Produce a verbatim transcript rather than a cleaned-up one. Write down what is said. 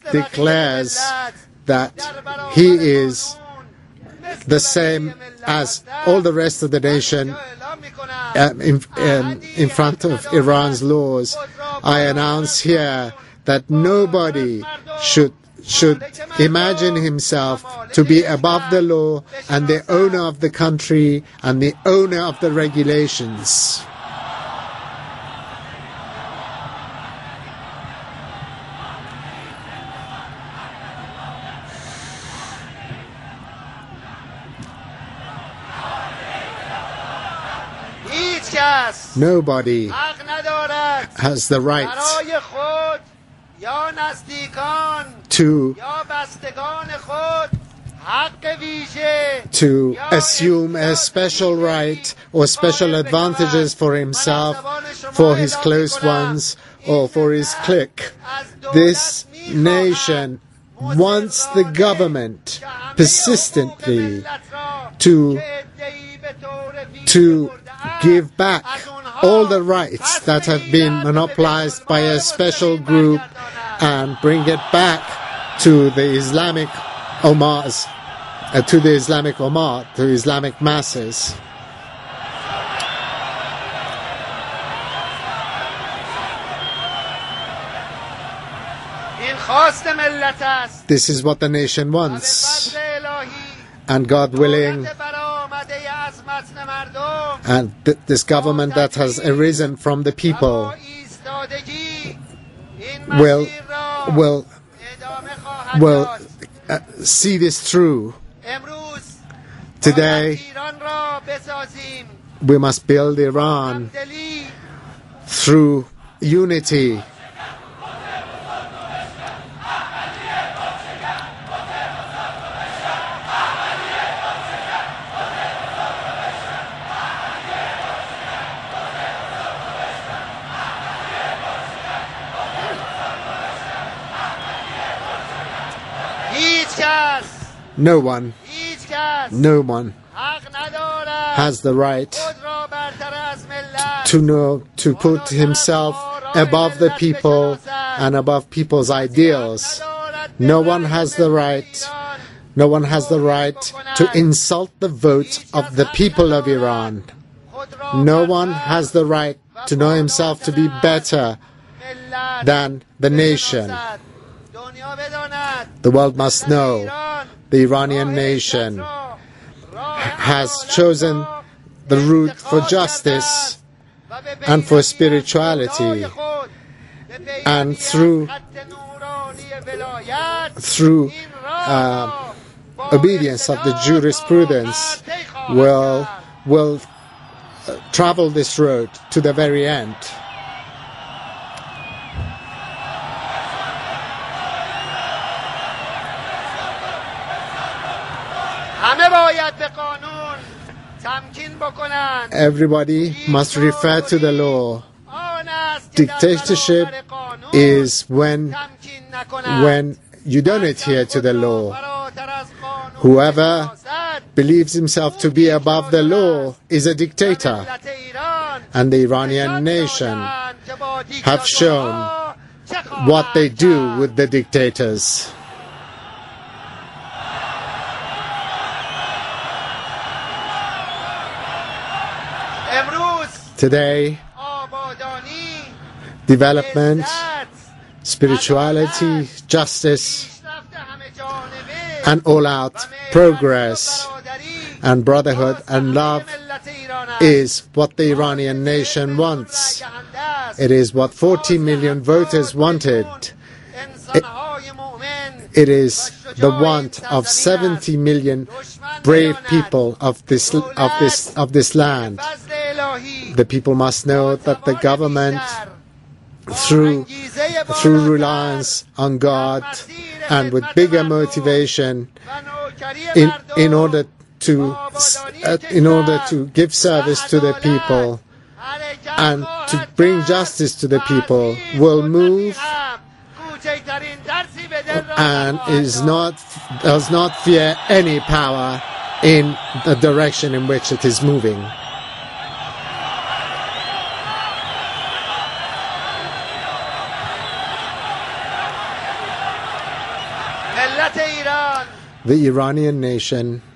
declares that he is the same as all the rest of the nation uh, in, um, in front of Iran's laws. I announce here that nobody should should imagine himself to be above the law and the owner of the country and the owner of the regulations. Nobody has the right to, to assume a special right or special advantages for himself, for his close ones, or for his clique. This nation wants the government persistently to, to give back all the rights that have been monopolized by a special group and bring it back to the Islamic Ummahs, uh, to the Islamic Ummah, to Islamic masses. This is what the nation wants, and God willing, and th this government that has arisen from the people will will will uh, see this through. Today we must build Iran through unity. No one, no one has the right to know, to put himself above the people and above people's ideals. No one has the right, no one has the right to insult the vote of the people of Iran. No one has the right to know himself to be better than the nation. The world must know the Iranian nation has chosen the route for justice and for spirituality, and through through uh, obedience of the jurisprudence will will uh, travel this road to the very end. Everybody must refer to the law. Dictatorship is when, when you don't adhere to the law. Whoever believes himself to be above the law is a dictator. And the Iranian nation have shown what they do with the dictators. Today, development, spirituality, justice, and all-out progress and brotherhood and love is what the Iranian nation wants. It is what forty million voters wanted. It, it is the want of seventy million brave people of this of this of this land. The people must know that the government, through through reliance on God and with bigger motivation, in in order to uh, in order to give service to the people and to bring justice to the people, will move and is not does not fear any power in the direction in which it is moving. The Iranian nation